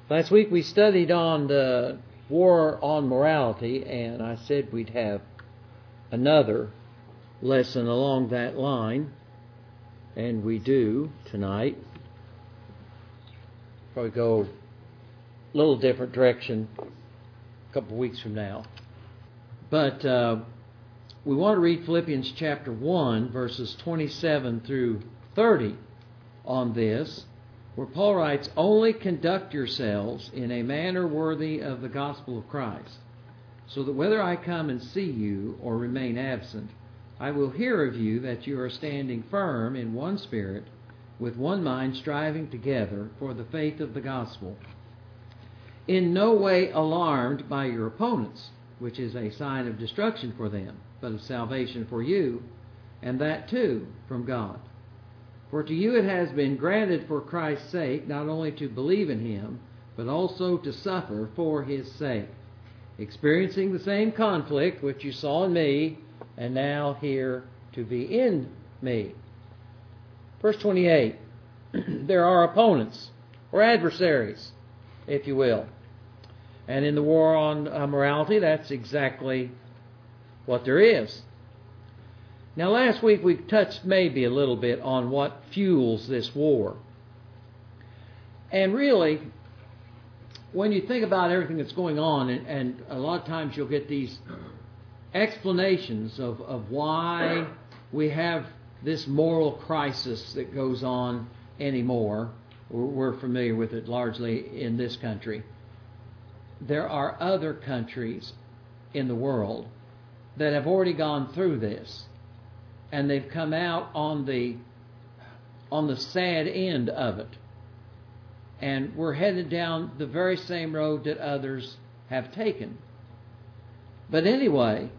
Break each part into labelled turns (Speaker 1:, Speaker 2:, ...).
Speaker 1: Last week we studied on the war on morality, and I said we'd have another lesson along that line, and we do tonight. Probably go a little different direction a couple of weeks from now. But we want to read Philippians chapter 1, verses 27 through 30 on this, where Paul writes, "Only conduct yourselves in a manner worthy of the gospel of Christ, so that whether I come and see you or remain absent, I will hear of you that you are standing firm in one spirit, with one mind, striving together for the faith of the gospel, in no way alarmed by your opponents, which is a sign of destruction for them, but of salvation for you, and that too from God. For to you it has been granted for Christ's sake not only to believe in him, but also to suffer for his sake, experiencing the same conflict which you saw in me, and now hear to be in me." Verse 28, there are opponents, or adversaries, if you will. And in the war on morality, that's exactly what there is. Now, last week we touched maybe a little bit on what fuels this war. And really, when you think about everything that's going on, and a lot of times you'll get these explanations of why we have this moral crisis that goes on anymore. We're familiar with it largely in this country. There are other countries in the world that have already gone through this, and they've come out on the sad end of it. And we're headed down the very same road that others have taken. But anyway,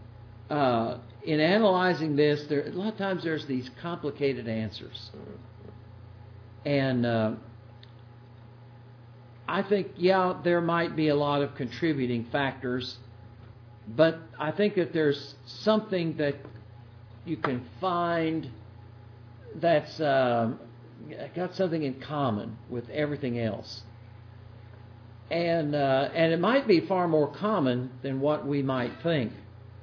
Speaker 1: in analyzing this, a lot of times there's these complicated answers. And I think, there might be a lot of contributing factors, but I think that there's something that you can find that's got something in common with everything else. And it might be far more common than what we might think.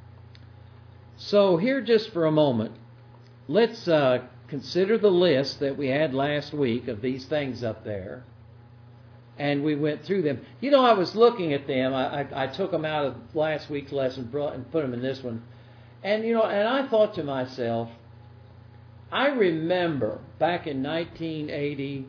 Speaker 1: So here, just for a moment, let's consider the list that we had last week of these things up there. And we went through them. I was looking at them. I took them out of last week's lesson and put them in this one. And, and I thought to myself, I remember back in 1980,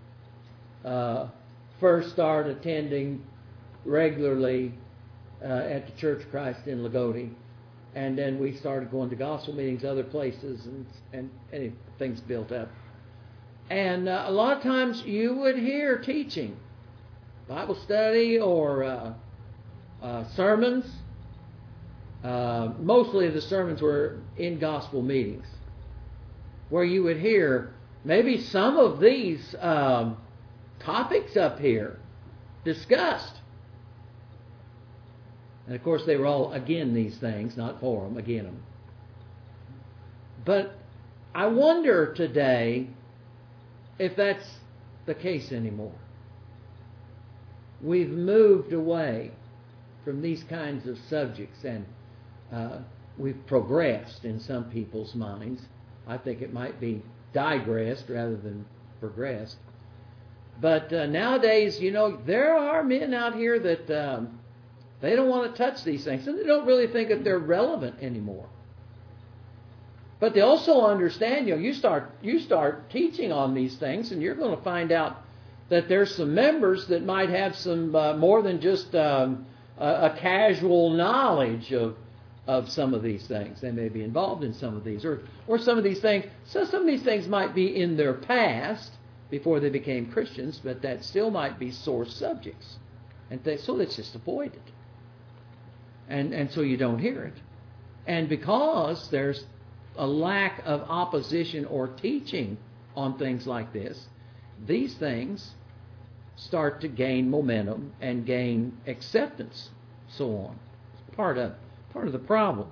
Speaker 1: first started attending regularly at the Church of Christ in Lagodi. And then we started going to gospel meetings, other places, and things built up. And a lot of times you would hear teaching, Bible study, or sermons. Mostly the sermons were in gospel meetings, where you would hear maybe some of these topics up here discussed. And of course they were all again these things, not for them, again them. But I wonder today if that's the case anymore. We've moved away from these kinds of subjects, and we've progressed in some people's minds. I think it might be digressed rather than progressed. But nowadays, there are men out here that they don't want to touch these things, and they don't really think that they're relevant anymore. But they also understand, you start teaching on these things, and you're going to find out that there's some members that might have some more than just a casual knowledge of some of these things. They may be involved in some of these, or some of these things. So some of these things might be in their past before they became Christians, but that still might be sore subjects, and so let's just avoid it. And so you don't hear it. And because there's a lack of opposition or teaching on things like this, these things start to gain momentum and gain acceptance, so on. It's part of the problem.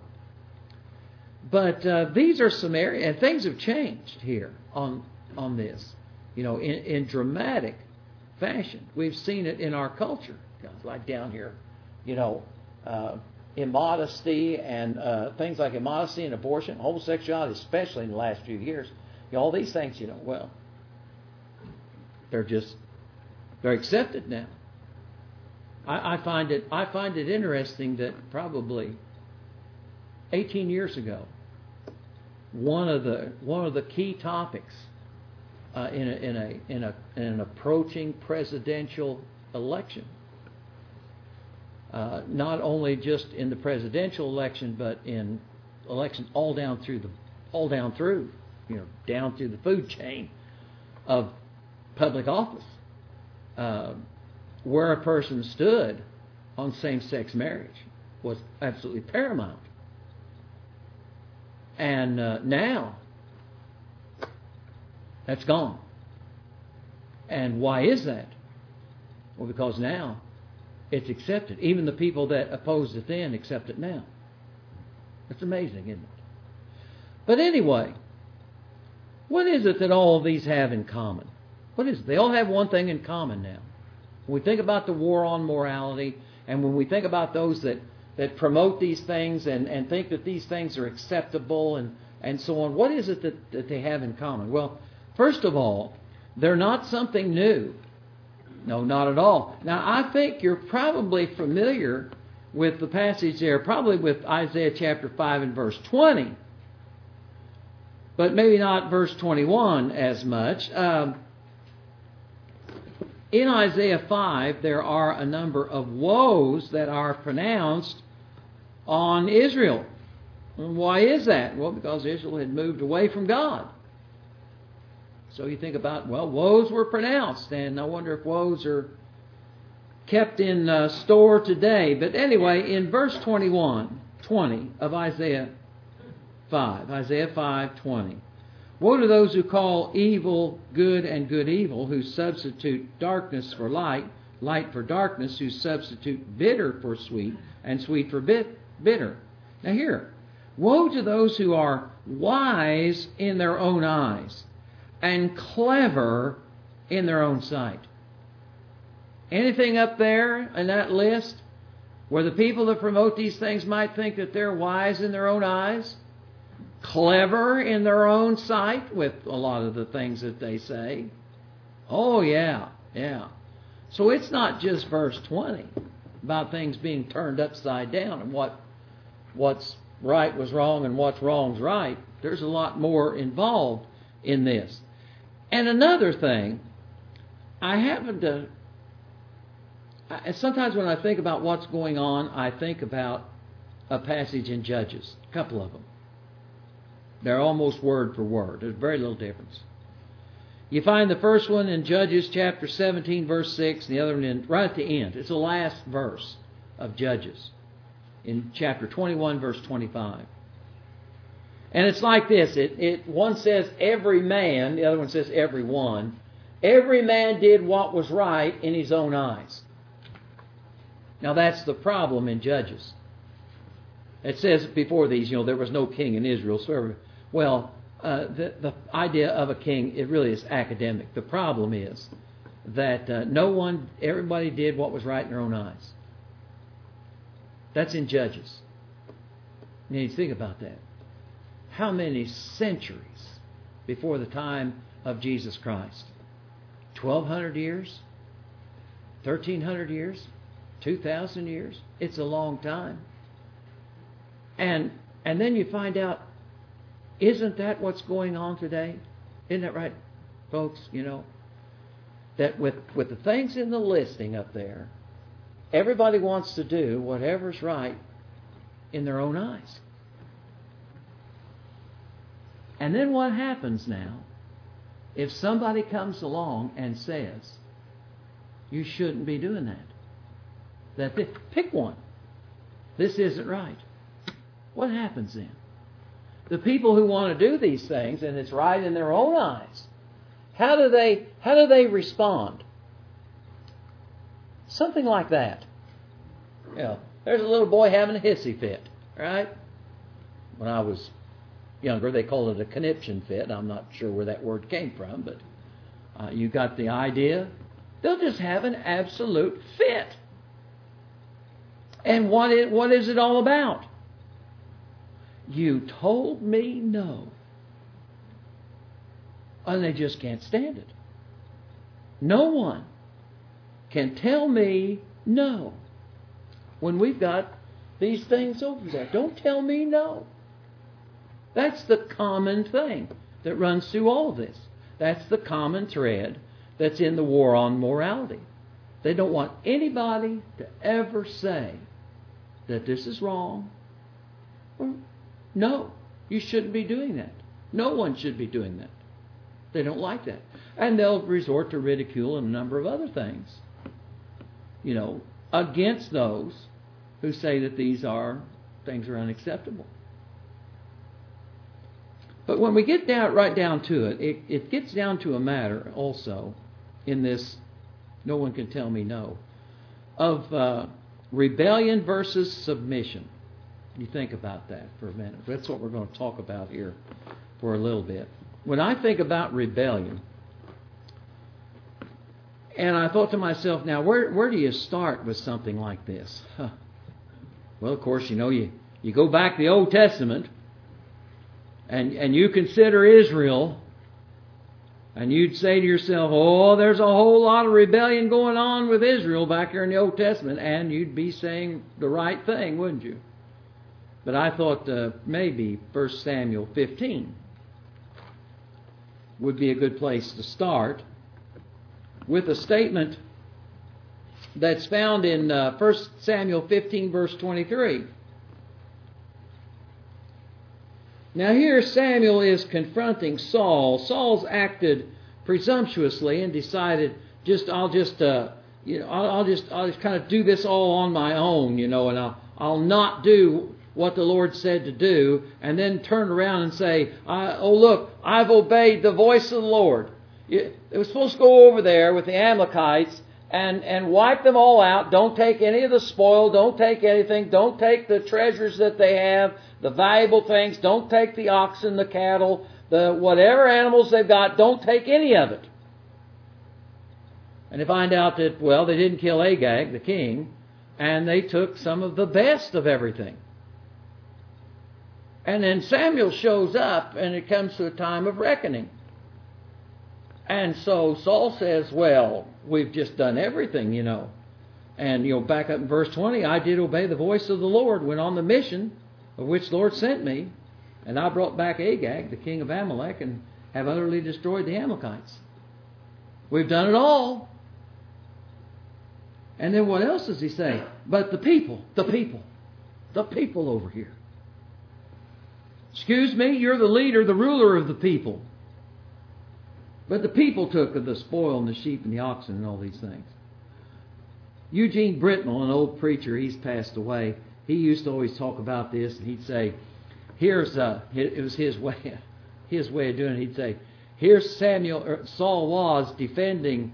Speaker 1: But these are some areas, and things have changed here on this. In dramatic fashion. We've seen it in our culture, like down here, you know, immodesty and things like immodesty and abortion, homosexuality, especially in the last few years. You know, all these things, you know, well, they're accepted now. I find it interesting that probably 18 years ago, one of the key topics in an approaching presidential election, not only just in the presidential election, but in elections all down through, you know, down through the food chain of public office, where a person stood on same-sex marriage was absolutely paramount. And now, that's gone. And why is that? Well, because now it's accepted. Even the people that opposed it then accept it now. It's amazing, isn't it? But anyway, what is it that all of these have in common? What is it? They all have one thing in common now. When we think about the war on morality, and when we think about those that promote these things and think that these things are acceptable and so on, what is it that they have in common? Well, first of all, they're not something new. No, not at all. Now, I think you're probably familiar with the passage there, probably with Isaiah chapter 5 and verse 20, but maybe not verse 21 as much. In Isaiah 5, there are a number of woes that are pronounced on Israel. And why is that? Well, because Israel had moved away from God. So you think about, well, woes were pronounced, and I wonder if woes are kept in store today. But anyway, in verse 20 of Isaiah 5:20, woe to those who call evil good and good evil, who substitute darkness for light, light for darkness, who substitute bitter for sweet, and sweet for bitter. Now here, woe to those who are wise in their own eyes and clever in their own sight. Anything up there in that list where the people that promote these things might think that they're wise in their own eyes, clever in their own sight with a lot of the things that they say? Oh, yeah. So it's not just verse 20 about things being turned upside down and what's right was wrong and what's wrong's right. There's a lot more involved in this. And another thing, sometimes when I think about what's going on, I think about a passage in Judges, a couple of them. They're almost word for word. There's very little difference. You find the first one in Judges chapter 17, verse 6, and the other one right at the end. It's the last verse of Judges in chapter 21, verse 25. And it's like this. One says every man, the other one says every one. Every man did what was right in his own eyes. Now that's the problem in Judges. It says before these, there was no king in Israel. So, the idea of a king, it really is academic. The problem is that everybody did what was right in their own eyes. That's in Judges. You need to think about that. How many centuries before the time of Jesus Christ? 1,200 years? 1,300 years? 2,000 years? It's a long time. And then you find out, isn't that what's going on today? Isn't that right, folks? That with the things in the listing up there, everybody wants to do whatever's right in their own eyes. And then what happens now, if somebody comes along and says, you shouldn't be doing that, pick one. This isn't right. What happens then? The people who want to do these things, and it's right in their own eyes, how do they respond? Something like that. There's a little boy having a hissy fit, right? When I was younger, they called it a conniption fit. I'm not sure where that word came from, but you got the idea. They'll just have an absolute fit. And what is it all about? You told me no. And they just can't stand it. No one can tell me no when we've got these things over there. Don't tell me no. That's the common thing that runs through all of this. That's the common thread that's in the war on morality. They don't want anybody to ever say that this is wrong. Or, no, you shouldn't be doing that. No one should be doing that. They don't like that. And they'll resort to ridicule and a number of other things, against those who say that these things are unacceptable. But when we get right down to it, it gets down to a matter also in this, no one can tell me no, of rebellion versus submission. You think about that for a minute. That's what we're going to talk about here for a little bit. When I think about rebellion, and I thought to myself, now where do you start with something like this? Well, of course, you go back to the Old Testament, and you consider Israel, and you'd say to yourself, oh, there's a whole lot of rebellion going on with Israel back here in the Old Testament, and you'd be saying the right thing, wouldn't you? But I thought maybe 1 Samuel 15 would be a good place to start with a statement that's found in 1 Samuel 15, verse 23. Now here Samuel is confronting Saul. Saul's acted presumptuously and decided, I'll just kind of do this all on my own, and I'll not do what the Lord said to do, and then turn around and say, oh look, I've obeyed the voice of the Lord. It was supposed to go over there with the Amalekites and wipe them all out. Don't take any of the spoil. Don't take anything. Don't take the treasures that they have, the valuable things. Don't take the oxen, the cattle, the whatever animals they've got. Don't take any of it. And they find out that, they didn't kill Agag, the king, and they took some of the best of everything. And then Samuel shows up, and it comes to a time of reckoning. And so Saul says, we've just done everything, And, back up in verse 20, I did obey the voice of the Lord, went on the mission of which the Lord sent me, and I brought back Agag, the king of Amalek, and have utterly destroyed the Amalekites. We've done it all. And then what else does he say? But the people over here. Excuse me, you're the leader, the ruler of the people. But the people took of the spoil and the sheep and the oxen and all these things. Eugene Britnell, an old preacher, he's passed away. He used to always talk about this, and he'd say, it was his way of doing it. He'd say, here's Saul was defending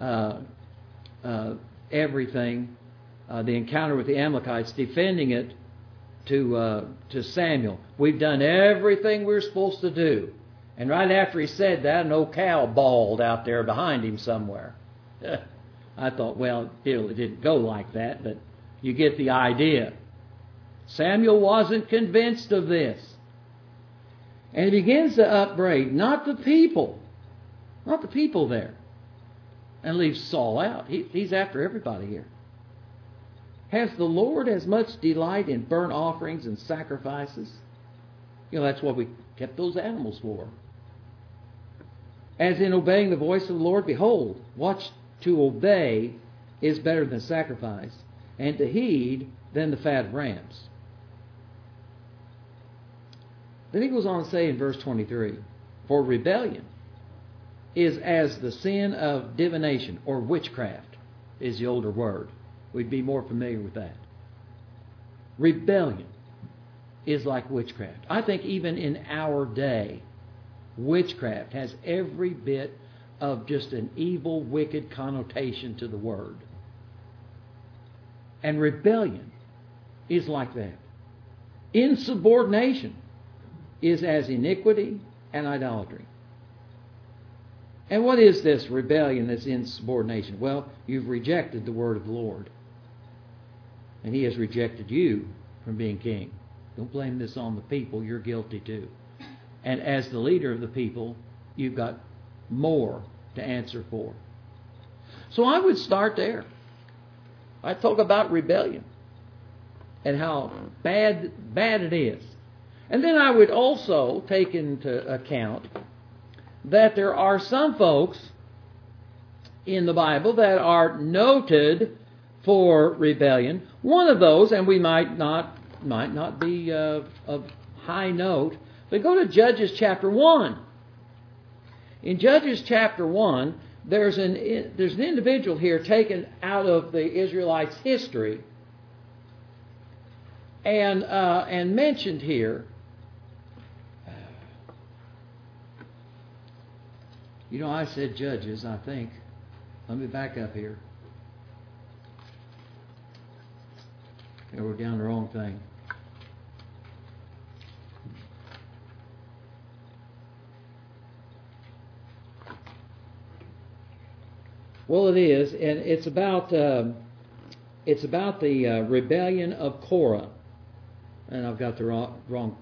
Speaker 1: everything, the encounter with the Amalekites, defending it to Samuel. We've done everything we're supposed to do. And right after he said that, an old cow bawled out there behind him somewhere. I thought, it didn't go like that, but you get the idea. Samuel wasn't convinced of this. And he begins to upbraid, not the people there, and leaves Saul out. He's after everybody here. Has the Lord as much delight in burnt offerings and sacrifices? That's what we kept those animals for. As in obeying the voice of the Lord, behold, to obey is better than sacrifice, and to heed than the fat of rams. Then he goes on to say in verse 23, for rebellion is as the sin of divination, or witchcraft is the older word. We'd be more familiar with that. Rebellion is like witchcraft. I think even in our day, witchcraft has every bit of just an evil, wicked connotation to the word. And rebellion is like that. Insubordination is as iniquity and idolatry. And what is this rebellion that's insubordination? Well, you've rejected the word of the Lord. And He has rejected you from being king. Don't blame this on the people. You're guilty too. And as the leader of the people, you've got more to answer for. So I would start there. I'd talk about rebellion and how bad it is. And then I would also take into account that there are some folks in the Bible that are noted for rebellion. One of those, and we might not be of high note, but go to Judges chapter 1. In Judges chapter 1, there's an individual here taken out of the Israelites' history and mentioned here. You know, I said Judges, I think. Let me back up here. I wrote down the wrong thing. Well, it is, and it's about the rebellion of Korah, and I've got the wrong.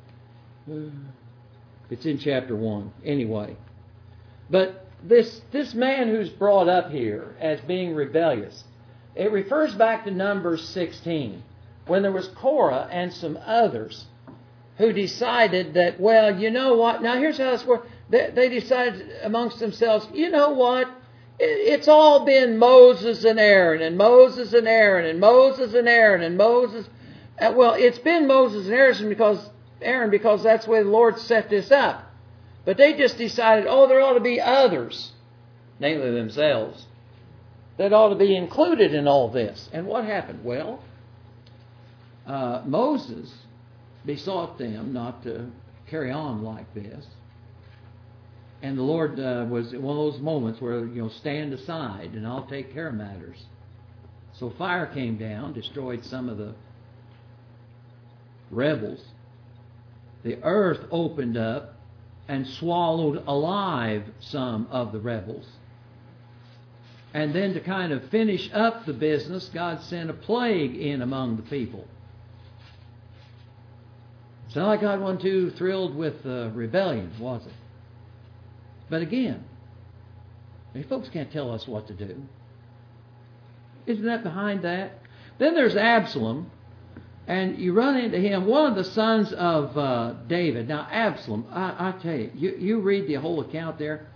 Speaker 1: It's in chapter 1, anyway. But this man who's brought up here as being rebellious, it refers back to Numbers 16, when there was Korah and some others who decided that, well, you know what? Now here's how this works. They decided amongst themselves, you know what? It's all been Moses and Aaron, and Moses and Aaron, and Moses and Aaron, and Moses. Well, it's been Moses and Aaron because that's the way the Lord set this up. But they just decided, there ought to be others, namely themselves, that ought to be included in all this. And what happened? Well, Moses besought them not to carry on like this. And the Lord was in one of those moments where, stand aside and I'll take care of matters. So fire came down, destroyed some of the rebels. The earth opened up and swallowed alive some of the rebels. And then to kind of finish up the business, God sent a plague in among the people. It's not like God wasn't too thrilled with rebellion, was it? But again, folks can't tell us what to do. Isn't that behind that? Then there's Absalom, and you run into him, one of the sons of David. Now, Absalom, I tell you, you read the whole account there.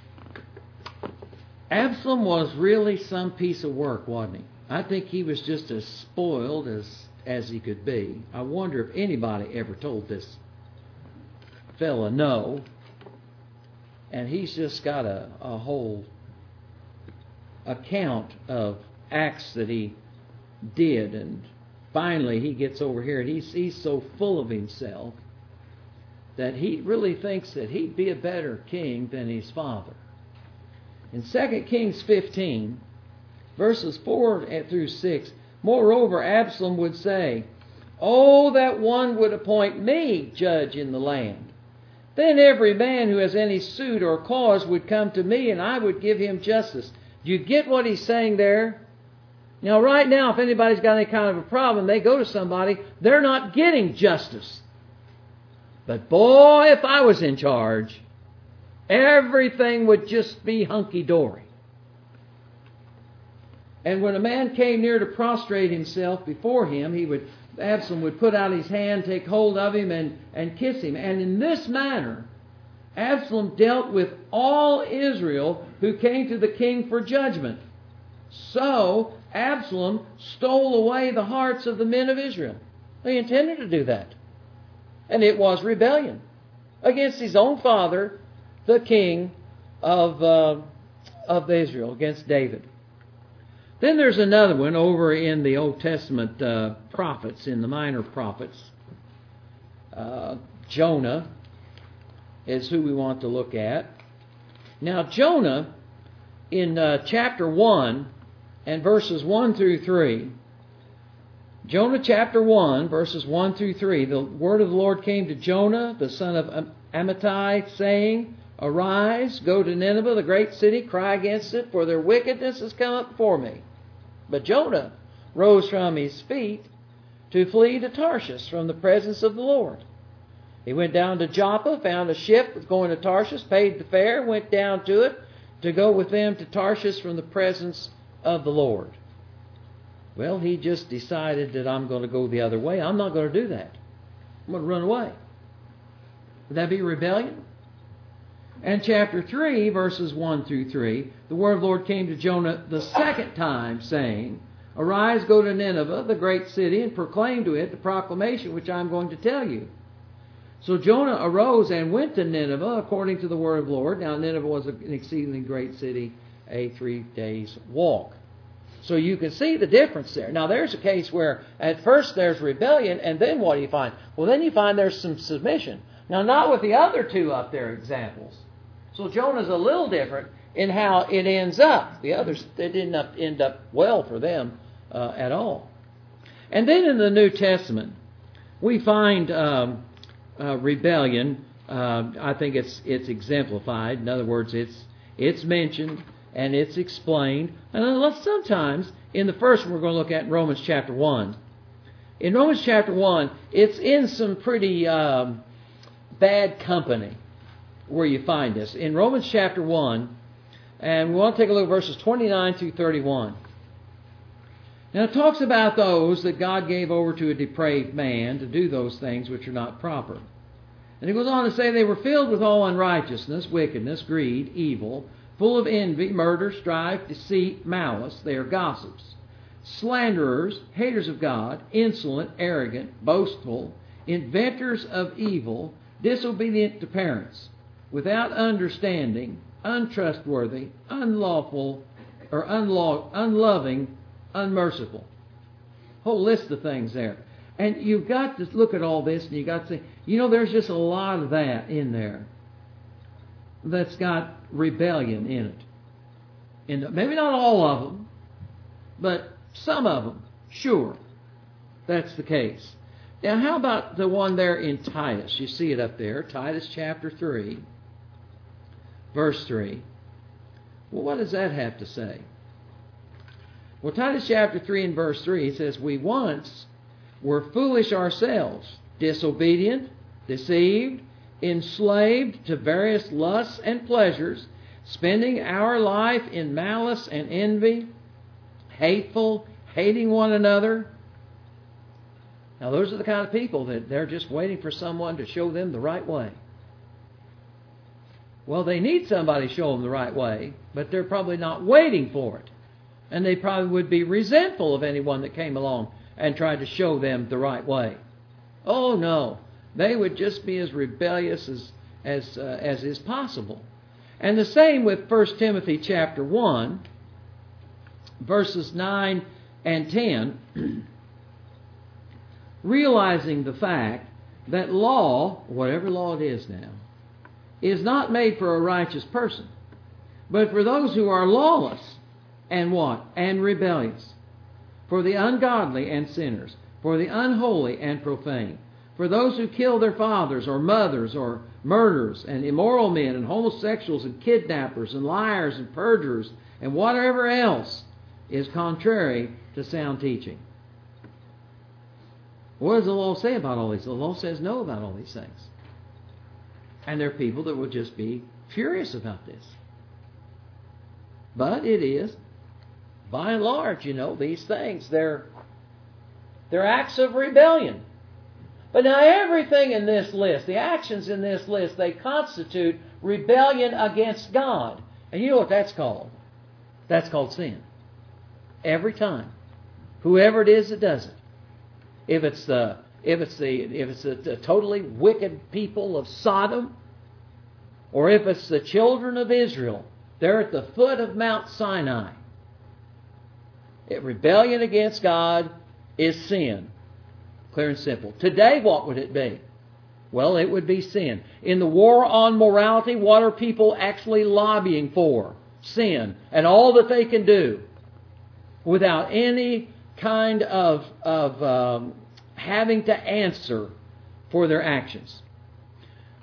Speaker 1: Absalom was really some piece of work, wasn't he? I think he was just as spoiled as he could be. I wonder if anybody ever told this fella no. And he's just got a whole account of acts that he did. And finally he gets over here and he's so full of himself that he really thinks that he'd be a better king than his father. In 2 Kings 15, verses 4 through 6, moreover, Absalom would say, "Oh, that one would appoint me judge in the land. Then every man who has any suit or cause would come to me, and I would give him justice." Do you get what he's saying there? Now, right now, if anybody's got any kind of a problem, they go to somebody, they're not getting justice. But boy, if I was in charge, everything would just be hunky-dory. And when a man came near to prostrate himself before him, Absalom would put out his hand, take hold of him, and kiss him. And in this manner, Absalom dealt with all Israel who came to the king for judgment. So, Absalom stole away the hearts of the men of Israel. He intended to do that. And it was rebellion against his own father, the king of Israel, against David. Then there's another one over in the Old Testament prophets, in the minor prophets. Jonah is who we want to look at. Now, Jonah, in chapter 1 and verses 1 through 3, Jonah chapter 1, verses 1 through 3, the word of the Lord came to Jonah, the son of Amittai, saying, Arise, go to Nineveh, the great city, cry against it, for their wickedness has come up before me. But Jonah rose from his feet to flee to Tarshish from the presence of the Lord. He went down to Joppa, found a ship was going to Tarshish, paid the fare, went down to it to go with them to Tarshish from the presence of the Lord. Well, he just decided that I'm going to go the other way. I'm not going to do that. I'm going to run away. Would that be rebellion? And chapter 3, verses 1 through 3, the word of the Lord came to Jonah the second time, saying, Arise, go to Nineveh, the great city, and proclaim to it the proclamation which I am going to tell you. So Jonah arose and went to Nineveh according to the word of the Lord. Now Nineveh was an exceedingly great city, a 3 days' walk. So you can see the difference there. Now there's a case where at first there's rebellion, and then what do you find? Well, then you find there's some submission. Now not with the other two up there examples. So Jonah's a little different in how it ends up. The others, it didn't end up well for them at all. And then in the New Testament, we find rebellion. I think it's exemplified. In other words, it's mentioned and it's explained. And sometimes in the first one we're going to look at in Romans chapter 1. In Romans chapter 1, it's in some pretty bad company where you find this. In Romans chapter 1, and we want to take a look at verses 29 through 31. Now it talks about those that God gave over to a depraved man to do those things which are not proper. And he goes on to say they were filled with all unrighteousness, wickedness, greed, evil, full of envy, murder, strife, deceit, malice. They are gossips, slanderers, haters of God, insolent, arrogant, boastful, inventors of evil, disobedient to parents, without understanding, untrustworthy, unlawful, or unloving, unmerciful. Whole list of things there. And you've got to look at all this and you've got to say, there's just a lot of that in there that's got rebellion in it. Maybe not all of them, but some of them, sure. That's the case. Now, how about the one there in Titus? You see it up there, Titus chapter 3, verse 3. Well, what does that have to say? Well, Titus chapter 3 and verse 3, it says, We once were foolish ourselves, disobedient, deceived, enslaved to various lusts and pleasures, spending our life in malice and envy, hateful, hating one another. Now, those are the kind of people that they're just waiting for someone to show them the right way. Well, they need somebody to show them the right way, but they're probably not waiting for it. And they probably would be resentful of anyone that came along and tried to show them the right way. Oh, no. They would just be as rebellious as is possible. And the same with 1 Timothy chapter 1, verses 9 and 10, realizing the fact that law, whatever law it is now, is not made for a righteous person, but for those who are lawless and what? And rebellious, for the ungodly and sinners, for the unholy and profane, for those who kill their fathers or mothers or murderers and immoral men and homosexuals and kidnappers and liars and perjurers and whatever else is contrary to sound teaching. What does the law say about all these? The law says no about all these things. And there are people that will just be furious about this. But it is, by and large, these things, they're acts of rebellion. But now everything in this list, the actions in this list, they constitute rebellion against God. And you know what that's called? That's called sin. Every time. Whoever it is that does it. If it's the totally wicked people of Sodom, or if it's the children of Israel, they're at the foot of Mount Sinai. Rebellion against God is sin. Clear and simple. Today, what would it be? Well, it would be sin. In the war on morality, what are people actually lobbying for? Sin. And all that they can do without any kind of having to answer for their actions.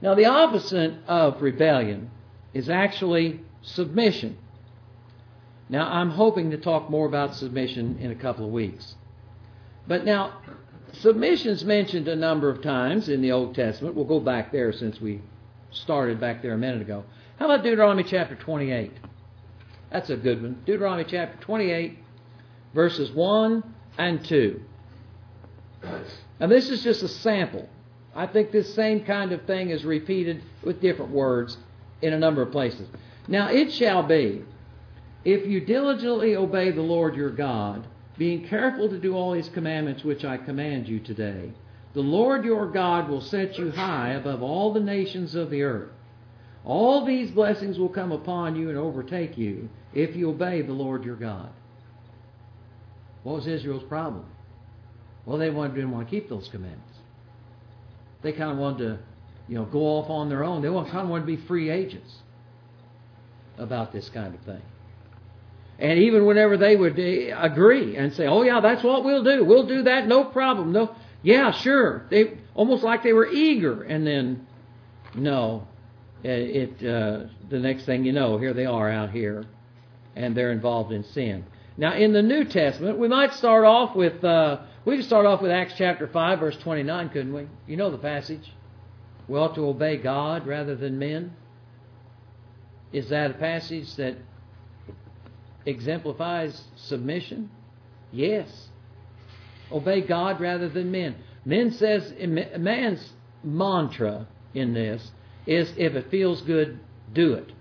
Speaker 1: Now, the opposite of rebellion is actually submission. Now, I'm hoping to talk more about submission in a couple of weeks. But now, submission's mentioned a number of times in the Old Testament. We'll go back there since we started back there a minute ago. How about Deuteronomy chapter 28? That's a good one. Deuteronomy chapter 28, verses 1 and 2. Now, this is just a sample. I think this same kind of thing is repeated with different words in a number of places. Now, it shall be, if you diligently obey the Lord your God, being careful to do all His commandments which I command you today, the Lord your God will set you high above all the nations of the earth. All these blessings will come upon you and overtake you if you obey the Lord your God. What was Israel's problem? Well, they didn't want to keep those commandments. They kind of wanted to, go off on their own. They kind of wanted to be free agents about this kind of thing. And even whenever they would agree and say, "Oh yeah, that's what we'll do that, no problem, no, yeah, sure," they almost like they were eager, and then no, the next thing you know, here they are out here, and they're involved in sin. Now, in the New Testament, we might start off with Acts chapter 5, verse 29, couldn't we? You know the passage. We ought to obey God rather than men. Is that a passage that exemplifies submission? Yes. Obey God rather than men. Man's mantra in this is, if it feels good, do it.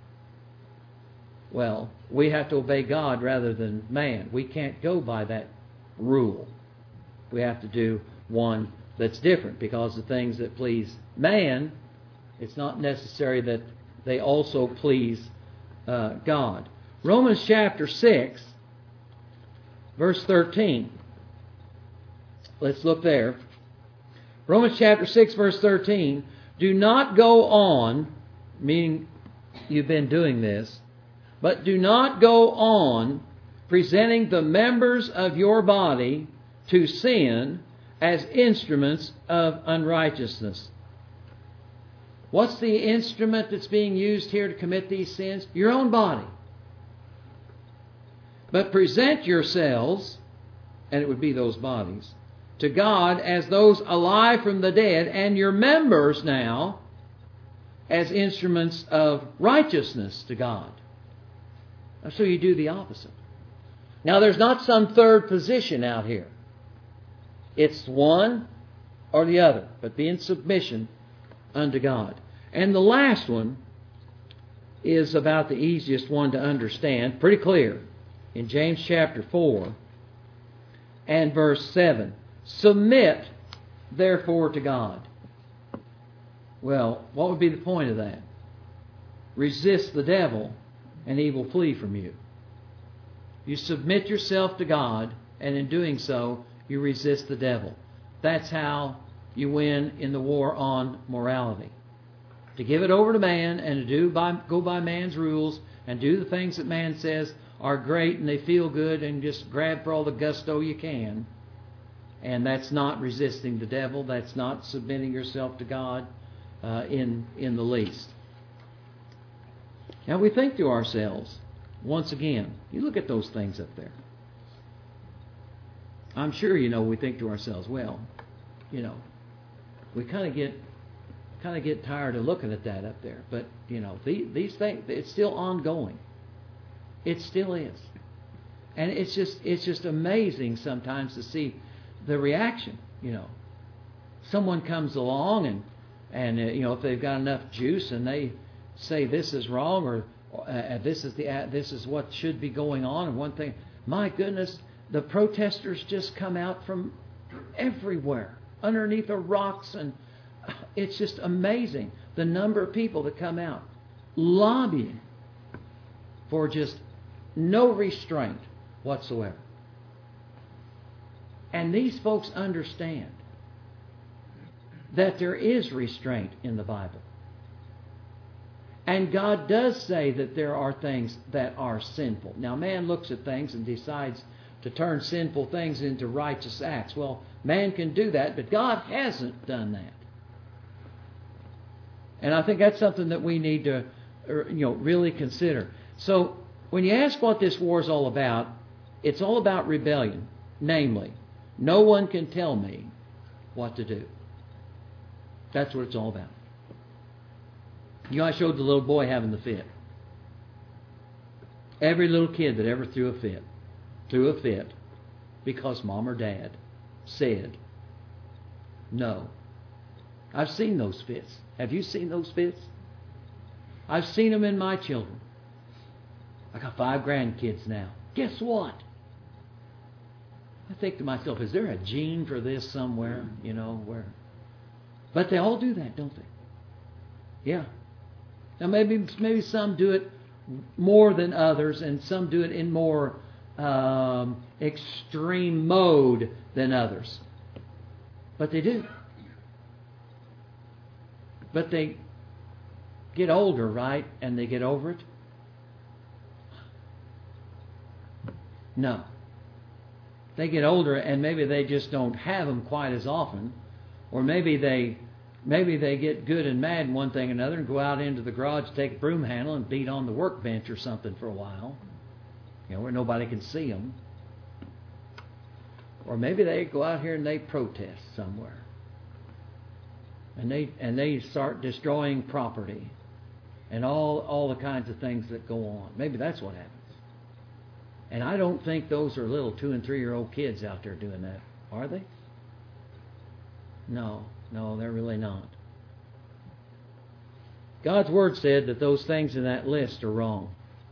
Speaker 1: Well, we have to obey God rather than man. We can't go by that rule. We have to do one that's different, because the things that please man, it's not necessary that they also please God. Romans chapter 6, verse 13. Let's look there. Romans chapter 6, verse 13. Do not go on, meaning you've been doing this, but do not go on presenting the members of your body to sin as instruments of unrighteousness. What's the instrument that's being used here to commit these sins? Your own body. But present yourselves, and it would be those bodies, to God as those alive from the dead, and your members now as instruments of righteousness to God. So you do the opposite. Now, there's not some third position out here. It's one or the other, but be in submission unto God. And the last one is about the easiest one to understand, pretty clear, in James chapter 4 and verse 7. Submit, therefore, to God. Well, what would be the point of that? Resist the devil, and he will flee from you. You submit yourself to God, and in doing so, you resist the devil. That's how you win in the war on morality. To give it over to man and to go by man's rules and do the things that man says are great and they feel good, and just grab for all the gusto you can. And that's not resisting the devil. That's not submitting yourself to God in the least. Now we think to ourselves, once again, you look at those things up there. I'm sure we think to ourselves, well, we kind of get tired of looking at that up there. But these things, it's still ongoing. It still is, and it's just amazing sometimes to see the reaction. Someone comes along and if they've got enough juice and they say this is wrong, or this is what should be going on, and one thing, my goodness, the protesters just come out from everywhere, underneath the rocks, and it's just amazing the number of people that come out lobbying for just no restraint whatsoever. And these folks understand that there is restraint in the Bible. And God does say that there are things that are sinful. Now, man looks at things and decides to turn sinful things into righteous acts. Well, man can do that, but God hasn't done that. And I think that's something that we need to really consider. So when you ask what this war is all about, it's all about rebellion. Namely, no one can tell me what to do. That's what it's all about. I showed the little boy having the fit. Every little kid that ever threw a fit because mom or dad said no. I've seen those fits. Have you seen those fits? I've seen them in my children. I got 5 grandkids now. Guess what? I think to myself, is there a gene for this somewhere? Where? But they all do that, don't they? Yeah. Now maybe some do it more than others, and some do it in more extreme mode than others. But they do. But they get older, right? And they get over it? No. They get older and maybe they just don't have them quite as often. Or maybe they get good and mad in one thing or another and go out into the garage, take a broom handle and beat on the workbench or something for a while. Where nobody can see them. Or maybe they go out here and they protest somewhere. And they start destroying property and all the kinds of things that go on. Maybe that's what happens. And I don't think those are little 2- and 3-year-old kids out there doing that, are they? No, they're really not. God's Word said that those things in that list are wrong.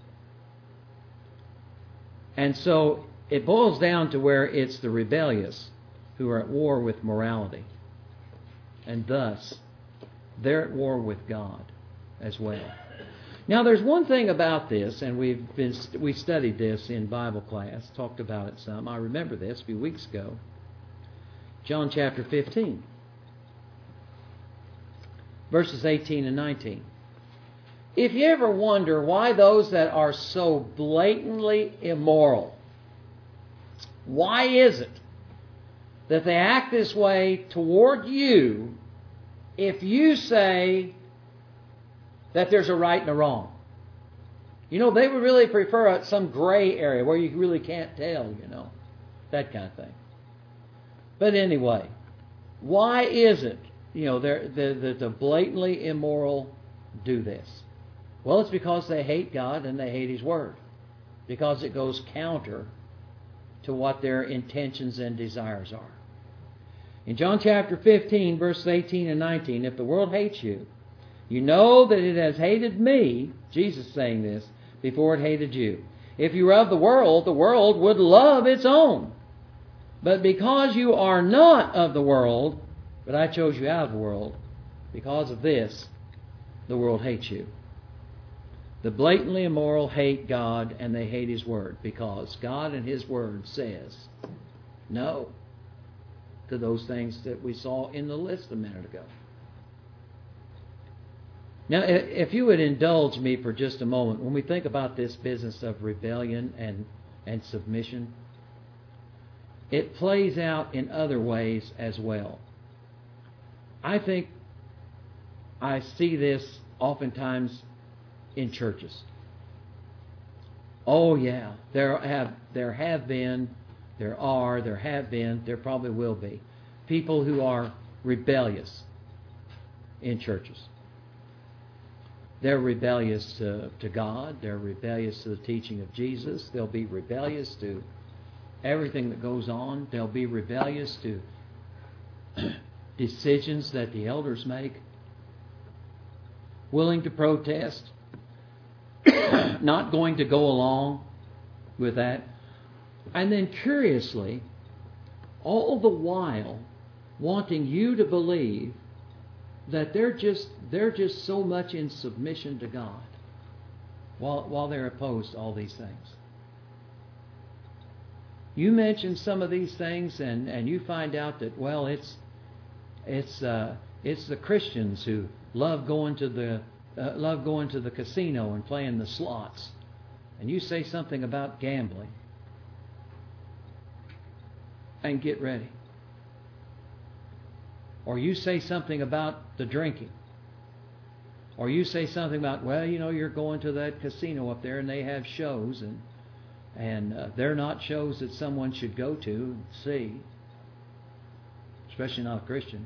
Speaker 1: And so it boils down to where it's the rebellious who are at war with morality. And thus, they're at war with God as well. Now, there's one thing about this, and we studied this in Bible class, talked about it some. I remember this a few weeks ago. John chapter 15, verses 18 and 19. If you ever wonder why those that are so blatantly immoral, why is it that they act this way toward you if you say that there's a right and a wrong? They would really prefer some gray area where you really can't tell, that kind of thing. But anyway, why is it, the blatantly immoral do this? Well, it's because they hate God and they hate His Word. Because it goes counter to what their intentions and desires are. In John chapter 15, verses 18 and 19, if the world hates you, you know that it has hated me, Jesus saying this, before it hated you. If you were of the world would love its own. But because you are not of the world, but I chose you out of the world, because of this, the world hates you. The blatantly immoral hate God and they hate His Word because God and His Word says no to those things that we saw in the list a minute ago. Now, if you would indulge me for just a moment, when we think about this business of rebellion and submission, it plays out in other ways as well. I think I see this oftentimes in churches. Oh yeah, there have been, there probably will be people who are rebellious in churches. They're rebellious to God. They're rebellious to the teaching of Jesus. They'll be rebellious to everything that goes on. They'll be rebellious to decisions that the elders make. Willing to protest. Not going to go along with that. And then curiously, all the while wanting you to believe that they're just so much in submission to God while they're opposed to all these things. You mention some of these things and you find out that, well, it's the Christians who love going to the casino and playing the slots. And you say something about gambling. And get ready. Or you say something about the drinking. Or you say something about, well, you're going to that casino up there and they have shows, and they're not shows that someone should go to and see, especially not a Christian.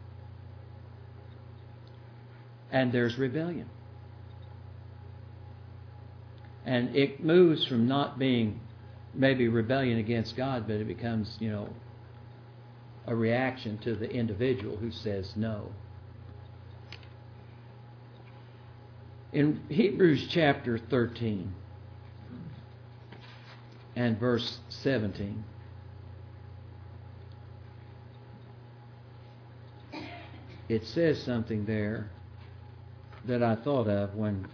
Speaker 1: And there's rebellion. And it moves from not being maybe rebellion against God, but it becomes, a reaction to the individual who says no. In Hebrews chapter 13 and verse 17, it says something there that I thought of when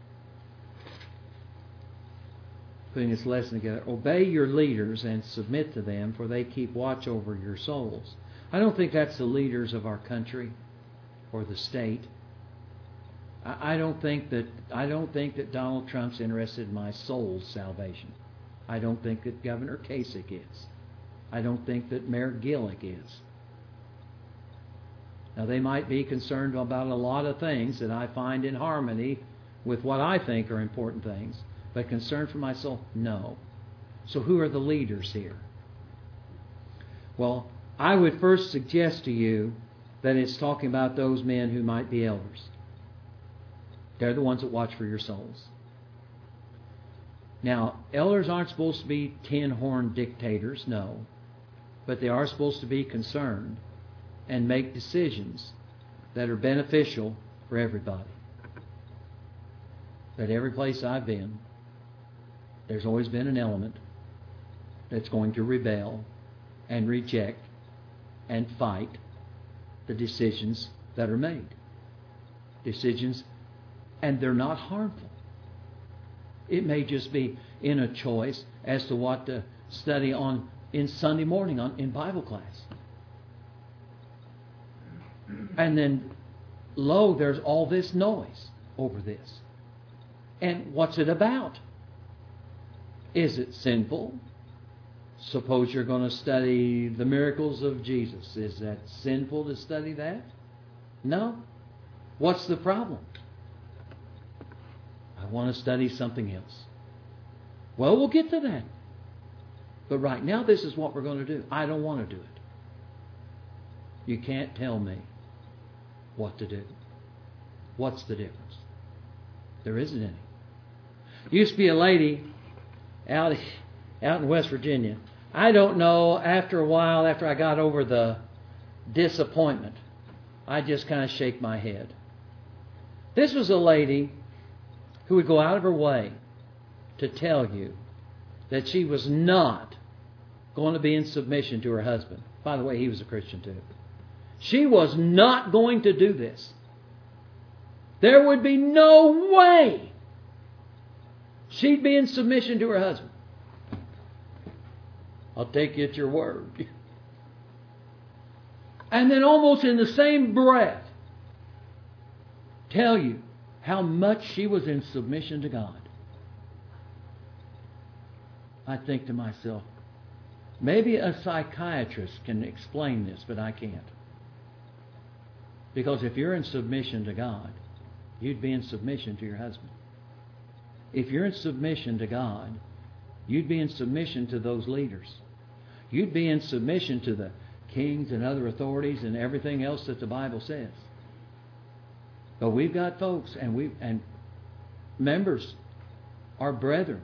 Speaker 1: putting this lesson together. Obey your leaders and submit to them, for they keep watch over your souls. I don't think that's the leaders of our country or the state. I don't think that Donald Trump's interested in my soul's salvation. I don't think that Governor Kasich is. I don't think that Mayor Gillick is. Now, they might be concerned about a lot of things that I find in harmony with what I think are important things. But concern for my soul? No. So who are the leaders here? Well, I would first suggest to you that it's talking about those men who might be elders. They're the ones that watch for your souls. Now, elders aren't supposed to be tin-horn dictators, no. But they are supposed to be concerned and make decisions that are beneficial for everybody. At every place I've been, there's always been an element that's going to rebel and reject and fight the decisions that are made. Decisions, and they're not harmful. It may just be in a choice as to what to study on in Sunday morning in Bible class. And then, lo, there's all this noise over this. And what's it about? Is it sinful? Suppose you're going to study the miracles of Jesus. Is that sinful to study that? No. What's the problem? I want to study something else. Well, we'll get to that. But right now, this is what we're going to do. I don't want to do it. You can't tell me what to do. What's the difference? There isn't any. Used to be a lady out in West Virginia. I don't know, after a while, after I got over the disappointment, I just kind of shake my head. This was a lady who would go out of her way to tell you that she was not going to be in submission to her husband. By the way, he was a Christian too. She was not going to do this. There would be no way she'd be in submission to her husband. I'll take you at your word. And then almost in the same breath, tell you how much she was in submission to God. I think to myself, maybe a psychiatrist can explain this, but I can't. Because if you're in submission to God, you'd be in submission to your husband. If you're in submission to God, you'd be in submission to those leaders. You'd be in submission to the kings and other authorities and everything else that the Bible says. But we've got folks and members, our brethren,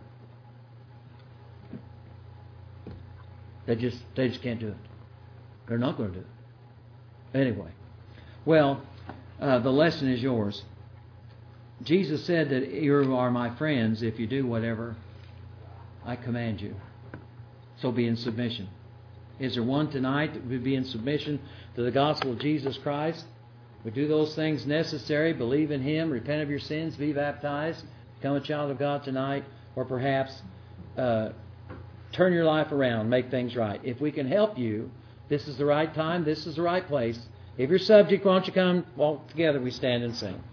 Speaker 1: they just can't do it. They're not going to do it. Anyway, well, the lesson is yours. Jesus said that you are my friends if you do whatever I command you. So be in submission. Is there one tonight that would be in submission to the gospel of Jesus Christ? Would do those things necessary, believe in Him, repent of your sins, be baptized, become a child of God tonight, or perhaps turn your life around, make things right. If we can help you, this is the right time, this is the right place. If you're subject, why don't you come all together, we stand and sing.